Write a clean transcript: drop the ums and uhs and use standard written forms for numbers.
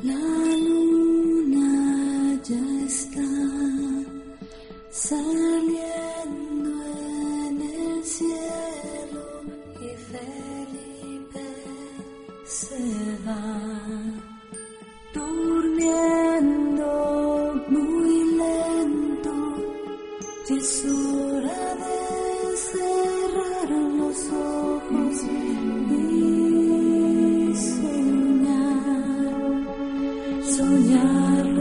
La luna ya está saliendo en el cielo y Felipe se va durmiendo muy lento. Ya es hora de cerrar los ojos y soñar